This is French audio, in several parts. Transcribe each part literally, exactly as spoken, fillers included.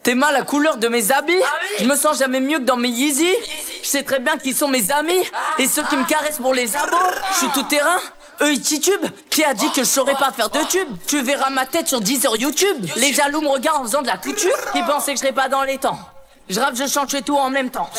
T'aimes la couleur de mes habits? Je me sens jamais mieux que dans mes Yeezy. Je sais très bien qui sont mes amis et ceux qui me caressent pour les abos. Je suis tout terrain, eux ils titubent. Qui a dit que je saurais pas faire de tube? Tu verras ma tête sur dix heures YouTube. Les jaloux me regardent en faisant de la couture. Ils pensaient que je serais pas dans les temps. Je rappe, je chante, je fais tout en même temps.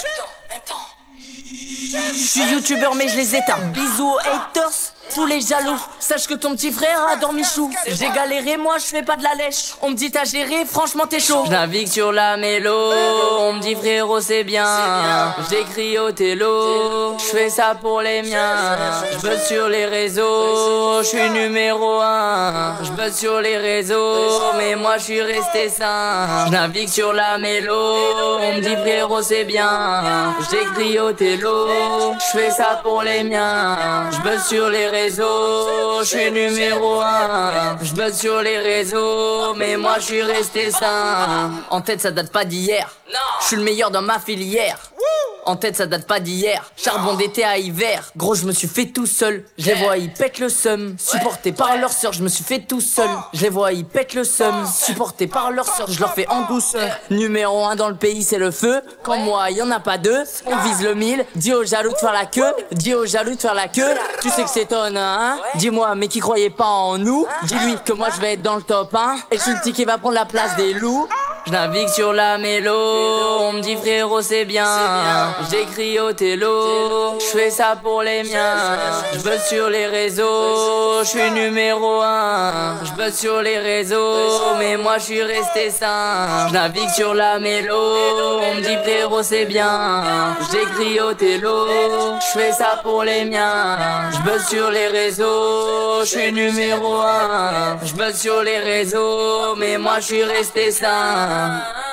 Je suis youtubeur mais je les éteins. Bisous aux haters, tous les jaloux. Sache que ton petit frère a dormi chou. J'ai galéré, moi je fais pas de la lèche. On me dit t'as géré, franchement t'es chaud. Je navigue sur la mélo, on me dit frérot c'est bien. J'écris au télo, je fais ça pour les miens. Je buzz sur les réseaux, je suis numéro un. Je buzz sur les réseaux, mais moi je suis resté sain. Je navigue sur la mélo, on me dit frérot c'est bien. J'écris au télo, je fais ça pour les miens. Je buzz sur les réseaux, je suis numéro un. Je buzz sur les réseaux, mais moi je suis resté sain. En tête ça date pas d'hier. Je suis le meilleur dans ma filière. En tête ça date pas d'hier. Charbon d'été à hiver. Gros je me suis fait tout seul. Je les vois ils pètent le seum. Supporté par leur sœur, je me suis fait tout seul. Je les vois ils pètent le seum. Supporté par leur sœur, je leur fais en douceur. Numéro un dans le pays c'est le feu. Quand moi y en a pas deux. On vise le mille. Dis aux jaloux de faire la queue. Dis aux jaloux de faire la queue. Tu sais que c'est ton hein. Dis-moi mais qui croyait pas en nous. Dis-lui que moi je vais être dans le top un. Et je suis le petit qui va prendre la place des loups. Je navigue sur la mélo, on me dit frérot c'est bien. J'écris au télo, je fais ça pour les miens. Je buzz sur les réseaux, je suis numéro un. Je buzz sur les réseaux, mais moi je suis resté sain. Je navigue sur la mélo, on me dit frérot c'est bien. J'écris au télo, je fais ça pour les miens. Je buzz sur les réseaux, je suis numéro un. Je buzz sur les réseaux, mais moi je suis resté sain.